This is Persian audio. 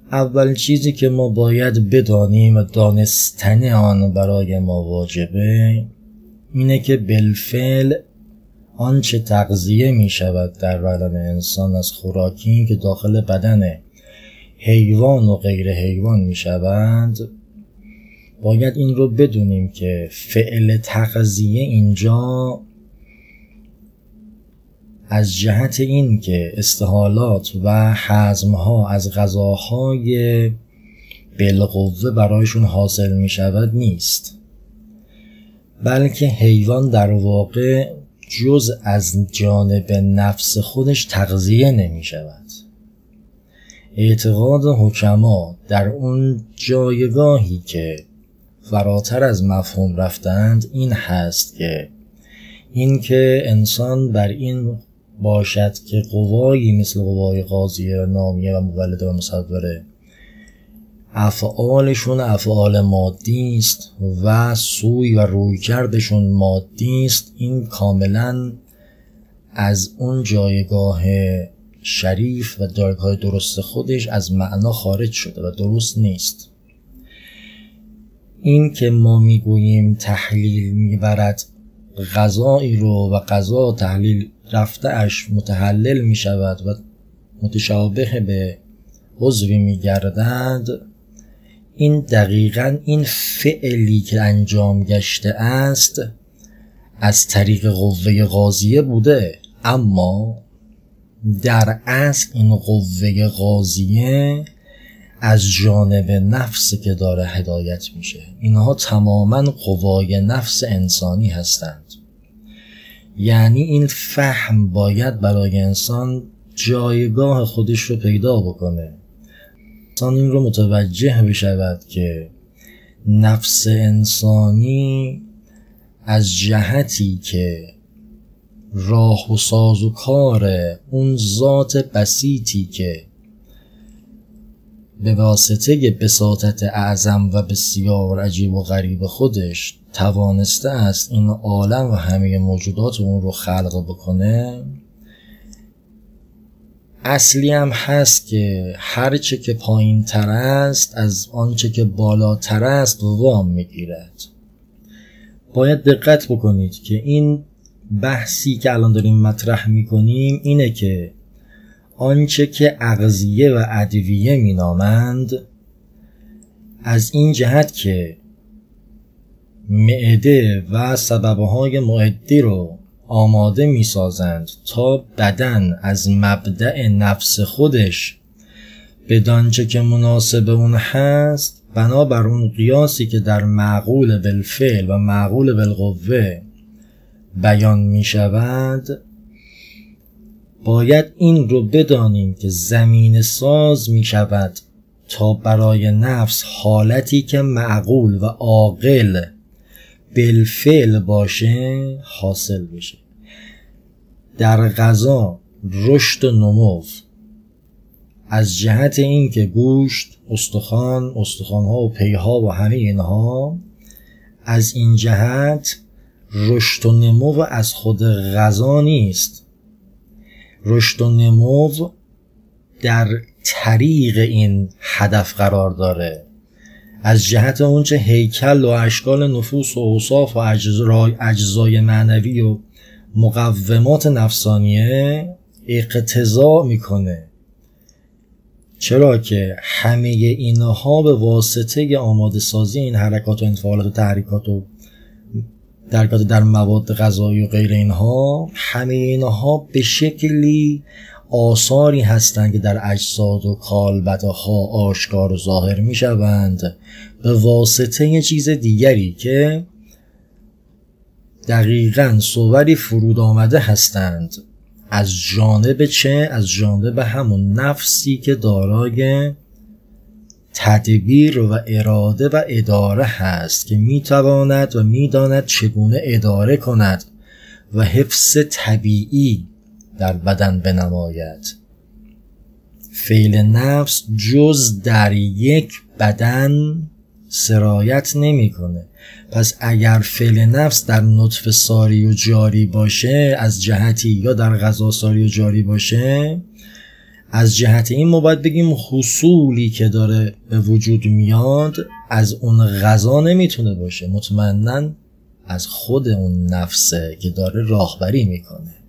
اول چیزی که ما باید بدانیم و دانستن آن برای ما واجبه اینه که بالفعل آنچه تغذیه می شود در بدن انسان از خوراکی که داخل بدن حیوان و غیر حیوان می شوند، باید این رو بدونیم که فعل تغذیه اینجا از جهت این که استحالات و هضمها از غذاهای بالقوه برایشون حاصل می شود نیست، بلکه حیوان در واقع جز از جانب نفس خودش تغذیه نمی شود. اعتقاد حکما در اون جایگاهی که فراتر از مفهوم رفتند این هست که این که انسان بر این باشد که قوایی مثل قوای قاضیه و نامیه و مولده و مصوره افعالشون افعال مادی است و سوی و رویکردشون مادی است، این کاملا از اون جایگاه شریف و جایگاه درست خودش از معنا خارج شده و درست نیست. این که ما میگوییم تحلیل میبرد غذایی رو و غذا تحلیل رفته اش متحلل میشود و متشابه به عضوی میگردد، این دقیقاً این فعلی که انجام گشته است از طریق قوه قاضیه بوده، اما در اصل این قوه قاضیه از جانب نفس که داره هدایت میشه. اینها تماماً قوای نفس انسانی هستند. یعنی این فهم باید برای انسان جایگاه خودش رو پیدا بکنه. انسان این رو متوجه بشود که نفس انسانی از جهتی که راه و ساز و کار اون ذات بسیطی که به واسطه بساطت اعظم و بسیار عجیب و غریب خودش توانسته است این عالم و همه موجودات اون رو خلق بکنه، اصلی هم هست که هرچه که پایین تر است از آنچه که بالاتر است وام میگیرد. باید دقت بکنید که این بحثی که الان داریم مطرح میکنیم اینه که آنچه که اغذیه و ادویه مینامند از این جهت که معده و سببهای معدی رو آماده میسازند تا بدن از مبدأ نفس خودش بدانچه که مناسب اون هست بنابر اون قیاسی که در معقول بالفعل و معقول بالقوه بیان می شود، باید این رو بدانیم که زمین ساز می شود تا برای نفس حالتی که معقول و عاقل بالفعل باشه حاصل بشه. در غذا رشد و نمو از جهت این که گوشت، استخوان‌ها و پیها و همه اینها از این جهت رشد و نمو از خود غذا نیست. رشد و نمو در طریق این هدف قرار داره، از جهت اونچه هیکل و اشکال نفوس و اوصاف و اجزای معنوی و مقومات نفسانیه اقتضا میکنه. چرا که همه اینها به واسطه آماده سازی این حرکات و انفعالات و تحریکات و درکات در مواد غذایی و غیر اینها، همه اینها به شکلی آثاری هستند که در اجساد و کالبدها آشکار و ظاهر می شوند به واسطه یه چیز دیگری که دقیقاً صوری فرود آمده هستند. از جانب چه؟ از جانب همون نفسی که دارای تدبیر و اراده و اداره هست که میتواند و میداند چگونه اداره کند و حفظ طبیعی در بدن بنماید. فعل نفس جز در یک بدن سرایت نمیکنه. پس اگر فعل نفس در نطفه ساری و جاری باشه از جهتی یا در غذا ساری و جاری باشه، از جهت این ما باید بگیم حصولی که داره به وجود میاد از اون غذا نمیتونه باشه، مطمئناً از خود اون نفسه که داره راهبری میکنه.